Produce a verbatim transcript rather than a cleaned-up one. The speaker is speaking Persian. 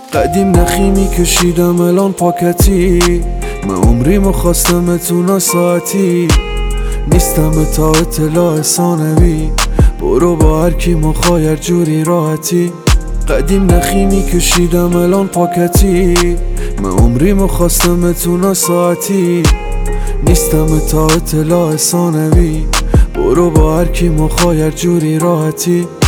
قدیم نخی کشیدم الان پاکتی، من عمریمو خواستم تو ساعتی. نیستم تا اطلاع ثانوی، برو با هر کی مخوای هر جوری راحتی. قدیم نخی کشیدم الان پاکتی، من عمریمو خواستم تو ساعتی. نیستم تا اطلاع ثانوی، برو با هر کی مخوای هر جوری راحتی.